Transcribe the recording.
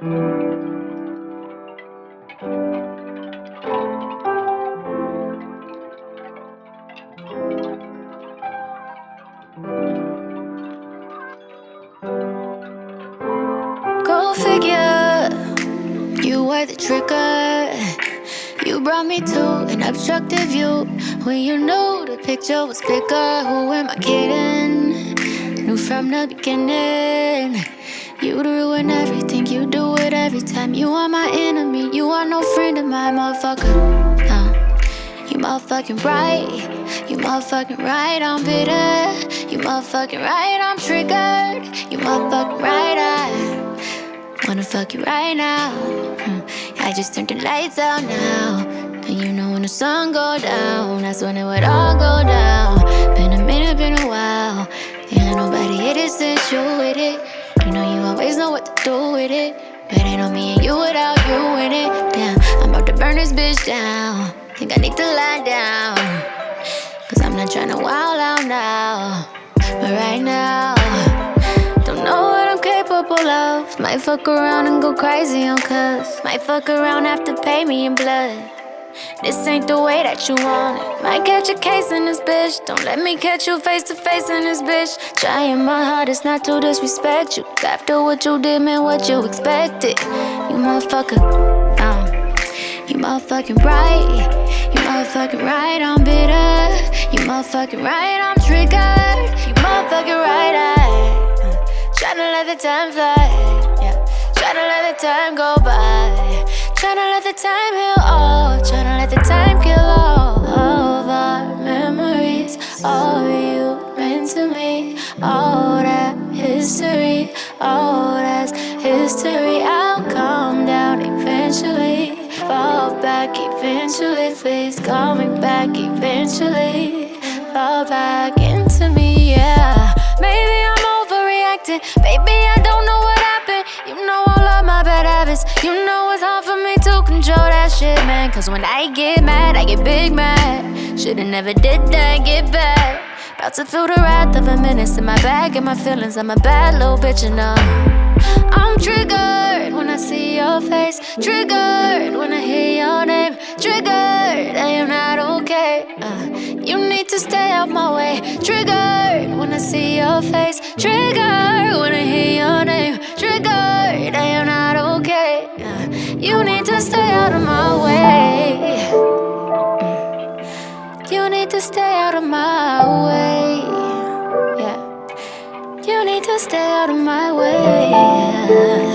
Go figure, you were the trigger. You brought me to an obstructive view when you knew the picture was bigger. Who am I kidding? Knew from the beginning you'd ruin everything. You do it every time. You are my enemy. You are no friend of mine, motherfucker. You motherfucking right. You motherfucking right. I'm bitter. You motherfucking right. I'm triggered. You motherfucking right. I wanna fuck you right now. I just turned the lights out now. And you know when the sun go down, that's when it would all go down. Been a minute, been a while. Ain't let nobody hit it since you with it. You know you always know what to do with it. But ain't on me and you without you in it. Damn, I'm about to burn this bitch down. Think I need to lie down. Cause I'm not tryna wild out now. But right now, don't know what I'm capable of. Might fuck around and go crazy on cuz. Might fuck around, have to pay me in blood. This ain't the way that you want it. Might catch a case in this bitch. Don't let me catch you face to face in this bitch. Trying my hardest not to disrespect you. After what you did, man, what you expected. You motherfucker, you motherfucking right. You motherfucking right, I'm bitter. You motherfucking right, I'm triggered. You motherfucking right, tryna let the time fly, yeah. Tryna let the time go by. Tryna let the time heal all. Tryna let the time kill all of our memories. All you meant to me. All that history. All that's history. I'll calm down eventually. Fall back eventually. Please call me back eventually. Fall back into me, yeah. Maybe I'm overreacting. Baby, I don't know what happened. You know all of my bad habits. You know it's hard for me to control that shit, man. Cause when I get mad, I get big mad. Should've never did that, get back. About to feel the wrath of a menace in my bag and my feelings. I'm a bad little bitch, you know. I'm triggered when I see your face. Triggered when I hear your name. Triggered, I am not okay. You need to stay out my way. Triggered when I see your face. Triggered when I hear your name. Triggered, I am not okay. You need to stay out of my way. You need to stay out of my way. Yeah. You need to stay out of my way.